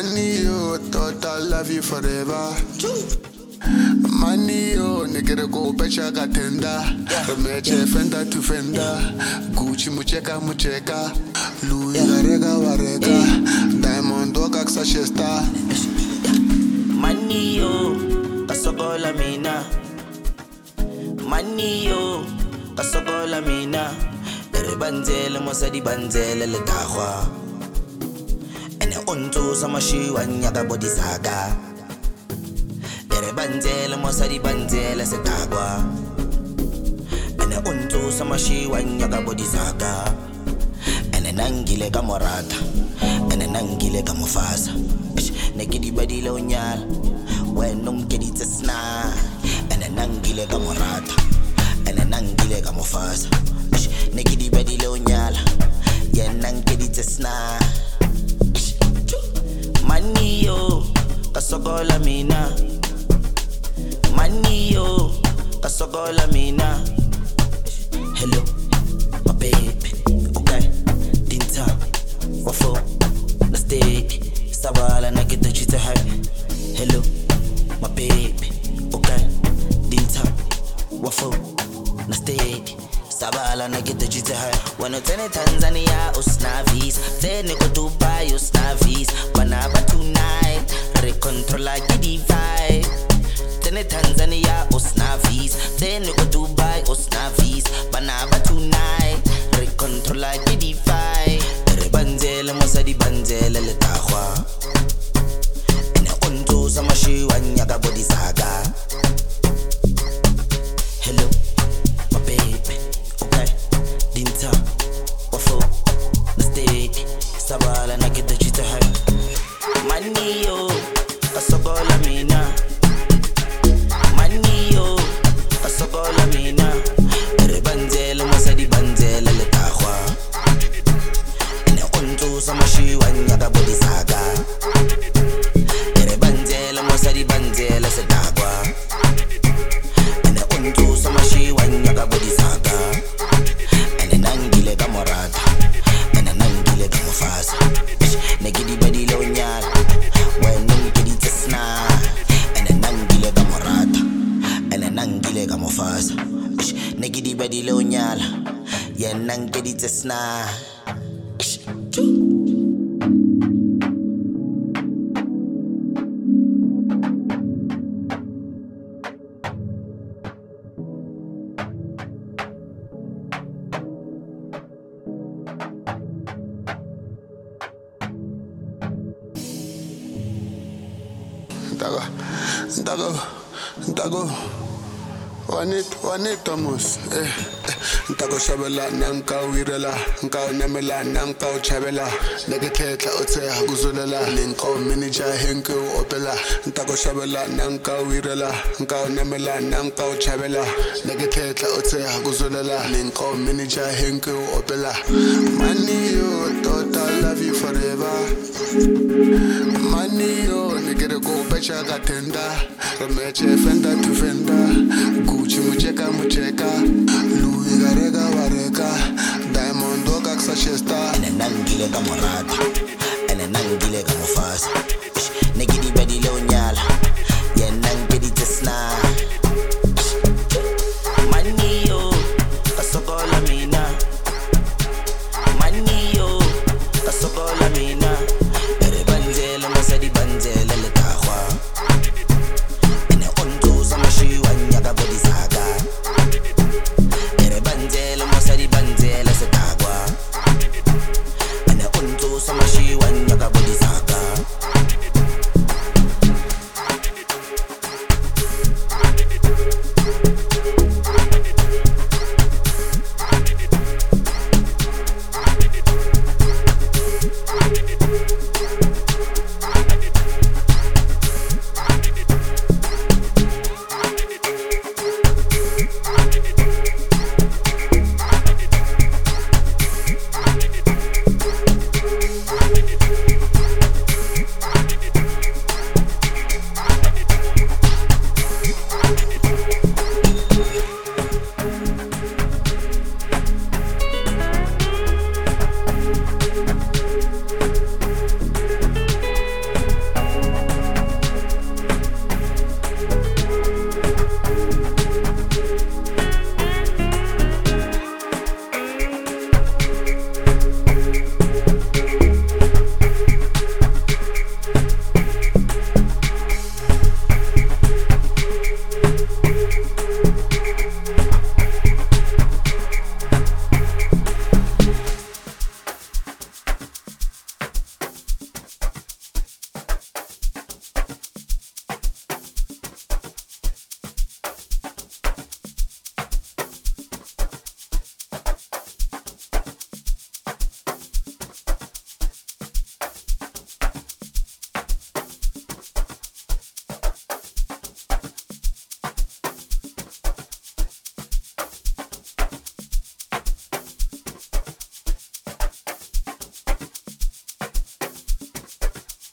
Money, yo, thought I love you forever. Money, yo, nigga, go betcha tender. Remeche fender to fender. Gucci mucheka. Louis garega warega. Diamond dog aksa chesta. Money, yo, kasogola mina. Money, yo, kasogola mina. Banzela mosadi banzela le tahwa ene onto samashi wanyaka body saga banzela mosadi banzela se tahwa ene onto samashi wanyaka body saga ene nangile ka morata ene nangile ka mofasa nekidi badile onyala wena umkeditse sna ene nangile ka morata ene nangile ka mofasa Nikidi badile onyala yena ngeditse sna Money yo kasogola mina Money yo kasogola mina Hello my baby okay dinta wafo na steak sabala na kitachita hai Hello my baby okay dinta wafo na steak Sabala na kita jita hai Wano tene Tanzania usnavis Tene ko Dubai usnavis Banaba tonight Recontrola gidi vibe Tene Tanzania usnavis Tene ko Dubai usnavis Banaba tonight Recontrola gidi vibe Ere banzele mosadi banzele le tahwa Ene onto samashi wanyaka body saga Hello my baby Dinta, wafo, na steak Sabala na kita chita hai Money yo, kasogola mina Money yo, kasogola mina Ere banzela masadi banzela le tahwa Ene onto samashi wanyaka body saga Ere banzela masadi banzela se tahwa Ene onto samashi wanyaka body saga Negidi badile onyala wena ngeditse sna ene nangile ka morata ene nangile ka mofasa negidi badile onyala yena ngeditse sna Ntago wanita mus Ntago shabela nanka wirela Nka nemela nanka uchabela Nekethetla oteha kuzulela Linko minija henke opela Ntago shabela nanka wirela Nka nemela nanka uchabela Nekethetla oteha kuzulela Linko minija henke opela Money yo, thought I love you forever Money yo, nigga go betcha tender Remeche fender to fender Gucci mucheka